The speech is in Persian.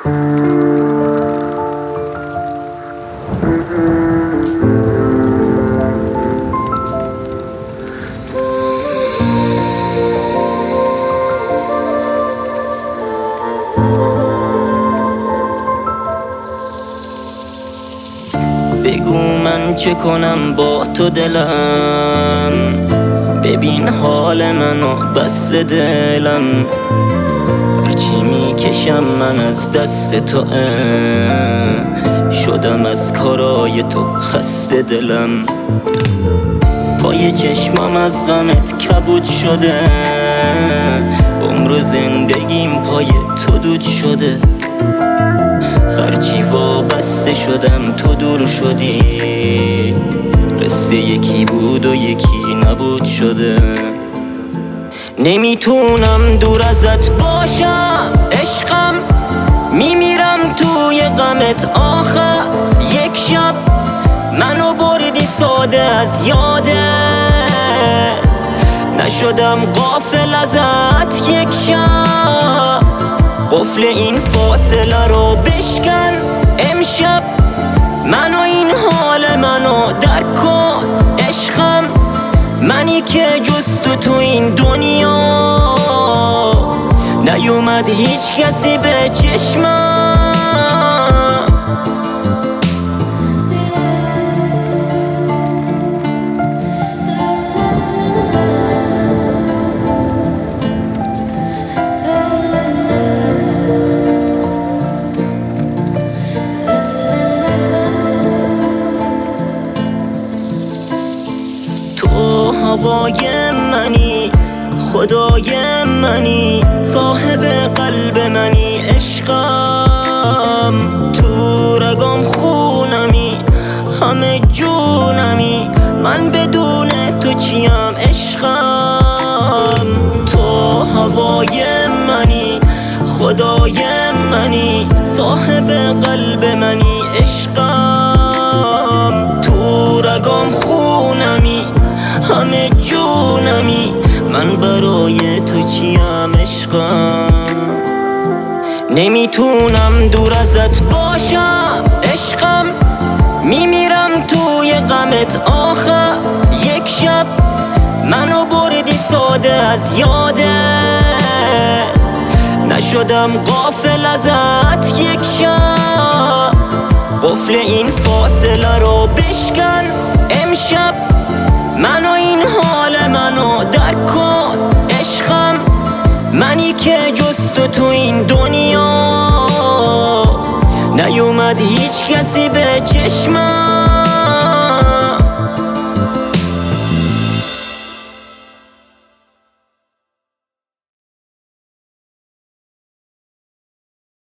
بگو من چه کنم با تو دلم، ببین حال منو بس دلم، هرچی میکشم من از دست تو، شدم از کارای تو خسته دلم. پای چشمام از غمت کبود شده، عمر و زندگیم پای تو دود شده، هرچی وابسته شدم تو دور شدی، قصه یکی بود و یکی نبود شده. نمیتونم دور ازت باشم عشقم، میمیرم توی غمت آخر. یک شب منو بردی ساده از یاده، نشدم غافل ازت یک شب. قفل این فاصله رو بشکن امشب، منو این حال منو درک کن عشقم. منی که جز تو این دنیا نیومد هیچ کسی به چشمم. هوای منی، خدای منی، صاحب قلب منی عشقم. تو رگام خونمی، همه جونمی، من بدون تو چیم عشقم. تو هوای منی، خدای منی، صاحب قلب منی عشقم. تو رگام خونمی، همه جونمی، من برای تو چیم عشقم. نمیتونم دور ازت باشم عشقم، میمیرم توی غمت آخر. یک شب منو بردی ساده از یاده، نشدم غافل ازت یک شب. قفل این فاصله رو بشکن امشب، منو این حال منو درک کن عشقم. منی که جز تو این دنیا نیومد هیچ کسی به چشمم.